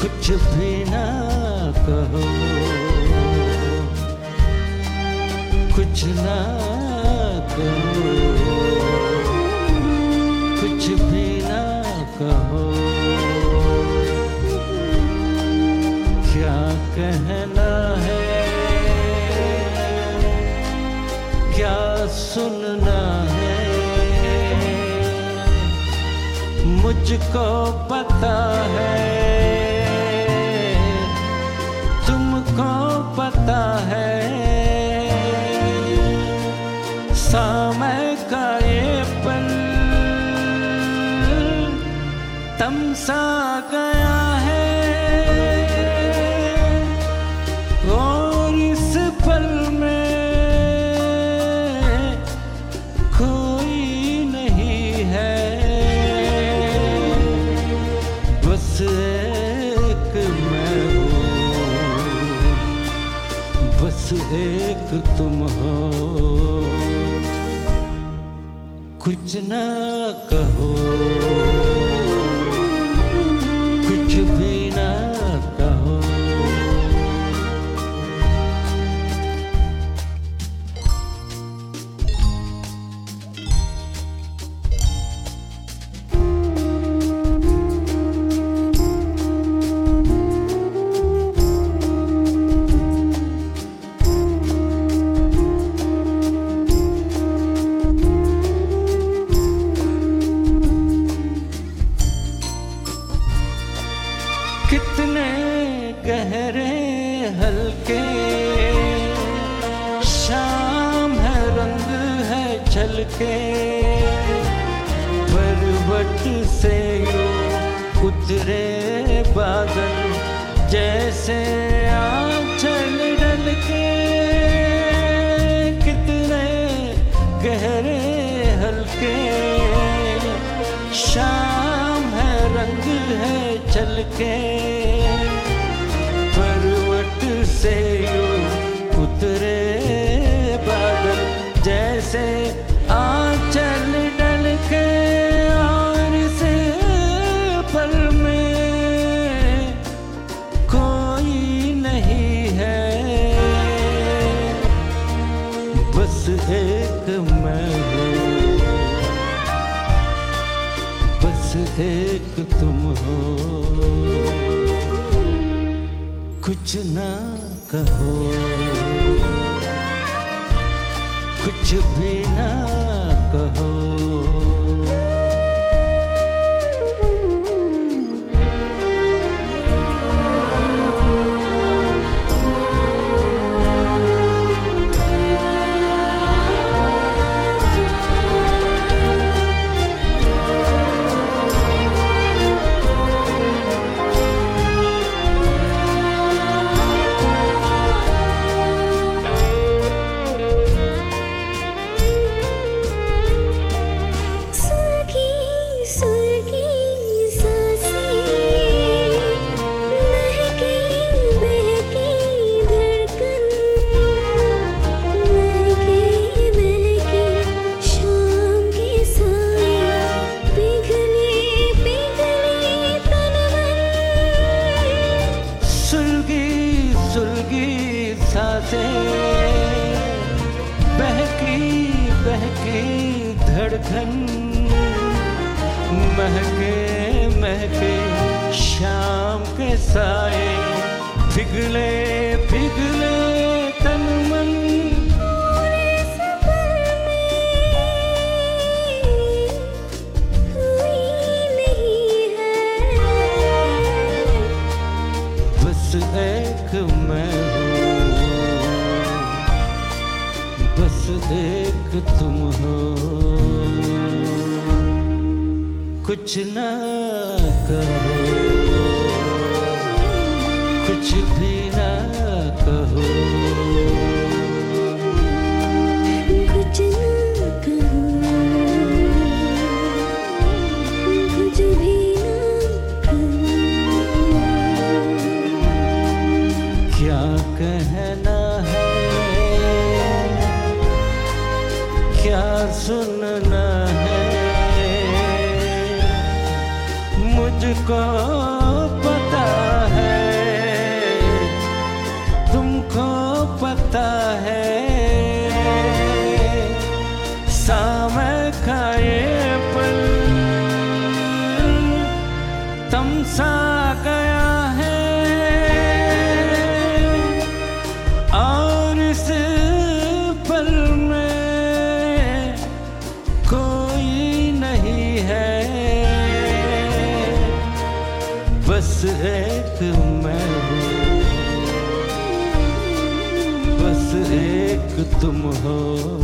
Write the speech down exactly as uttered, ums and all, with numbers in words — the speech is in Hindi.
कुछ भी ना कहो, कुछ ना कहो, कुछ भी ना कहो। क्या कहना है, क्या सुनना है, मुझको पता है, तुमको पता है। समय का ये पल तमसा गया है, और इस पल में कोई नहीं है। बस एक मैं हूँ, बस एक तुम हो। कुछ ना कहो, कुछ भी ना कहो। कितने गहरे हल्के शाम है, रंग है छलके, पर्वत से यूं उतरे बादल जैसे आंचल ढलके। कितने गहरे हल्के शाम है, रंग है छलके, पर्वत से यूं उतरे बादल जैसे आंचल ढलके। और इस पल में कोई नहीं है, बस एक मैं हूँ, बस एक तुम हो। कुछ ना कहो, कुछ भी ना कहो। बहकी बहकी धड़कन, महके महके शाम के साए, पिघले पिघले तन मन। बस एक मैं बस एक तुम हो। कुछ ना कहो, कुछ भी ना कहो, कुछ ना कहो, कुछ भी ना कहो। क्या कहना है, क्या सुनना है, मुझको पता है। सा गया है और इस पल में कोई नहीं है, बस एक मैं हूँ, बस एक तुम हो।